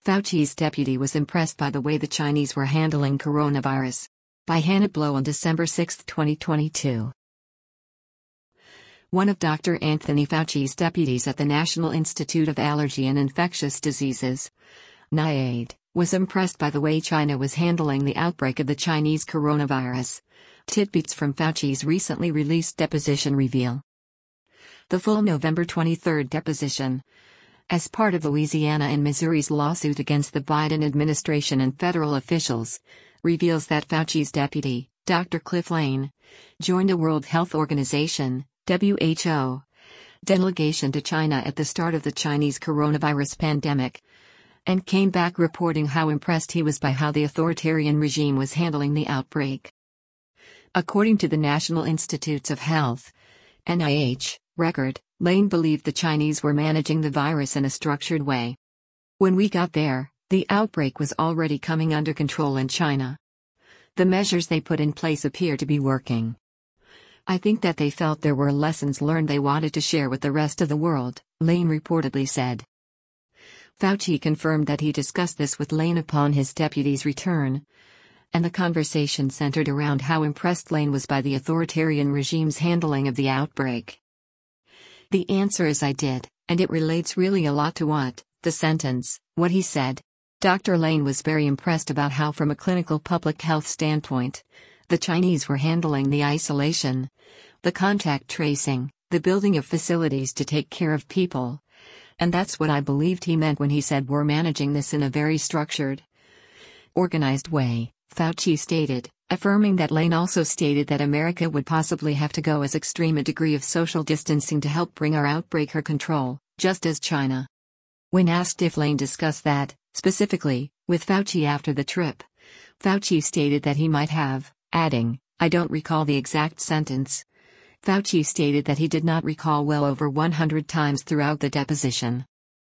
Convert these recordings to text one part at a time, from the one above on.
Fauci's deputy was impressed by the way the Chinese were handling coronavirus. By Hannah Blow on December 6, 2022. One of Dr. Anthony Fauci's deputies at the National Institute of Allergy and Infectious Diseases, NIAID, was impressed by the way China was handling the outbreak of the Chinese coronavirus. Tidbits from Fauci's recently released deposition reveal. The full November 23 deposition, as part of Louisiana and Missouri's lawsuit against the Biden administration and federal officials, reveals that Fauci's deputy, Dr. Cliff Lane, joined a World Health Organization (WHO) delegation to China at the start of the Chinese coronavirus pandemic, and came back reporting how impressed he was by how the authoritarian regime was handling the outbreak. According to the National Institutes of Health (NIH) record, Lane believed the Chinese were managing the virus in a structured way. When we got there, the outbreak was already coming under control in China. The measures they put in place appear to be working. I think that they felt there were lessons learned they wanted to share with the rest of the world, Lane reportedly said. Fauci confirmed that he discussed this with Lane upon his deputy's return, and the conversation centered around how impressed Lane was by the authoritarian regime's handling of the outbreak. The answer is I did, and it relates really a lot to what he said. Dr. Lane was very impressed about how, from a clinical public health standpoint, the Chinese were handling the isolation, the contact tracing, the building of facilities to take care of people. And that's what I believed he meant when he said we're managing this in a very structured, organized way, Fauci stated, affirming that Lane also stated that America would possibly have to go as extreme a degree of social distancing to help bring our outbreak under control, just as China. When asked if Lane discussed that, specifically, with Fauci after the trip, Fauci stated that he might have, adding, I don't recall the exact sentence. Fauci stated that he did not recall well over 100 times throughout the deposition.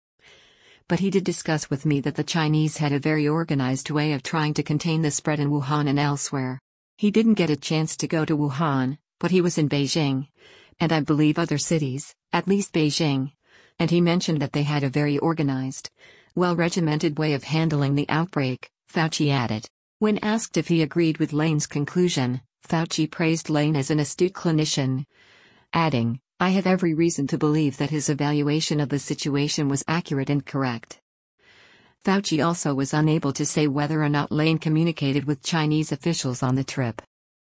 But he did discuss with me that the Chinese had a very organized way of trying to contain the spread in Wuhan and elsewhere. He didn't get a chance to go to Wuhan, but he was in Beijing, and I believe other cities, at least Beijing, and he mentioned that they had a very organized, well-regimented way of handling the outbreak, Fauci added. When asked if he agreed with Lane's conclusion, Fauci praised Lane as an astute clinician, adding, I have every reason to believe that his evaluation of the situation was accurate and correct. Fauci also was unable to say whether or not Lane communicated with Chinese officials on the trip.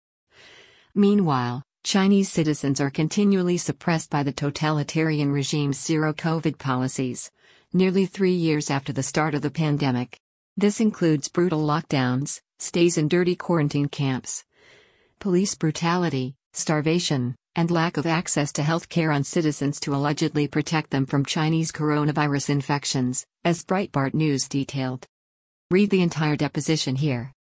Meanwhile, Chinese citizens are continually suppressed by the totalitarian regime's zero-COVID policies, nearly 3 years after the start of the pandemic. This includes brutal lockdowns, stays in dirty quarantine camps, police brutality, starvation, and lack of access to health care on citizens to allegedly protect them from Chinese coronavirus infections, as Breitbart News detailed. Read the entire deposition here.